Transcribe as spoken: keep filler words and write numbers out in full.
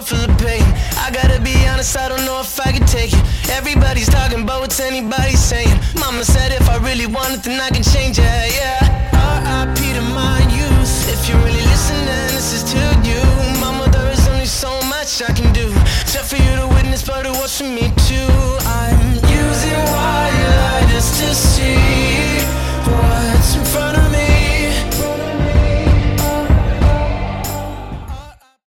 full of pain. I gotta be honest, I don't know if I can take it. Everybody's talking about what's anybody saying. Mama said if I really want it, then I can change it.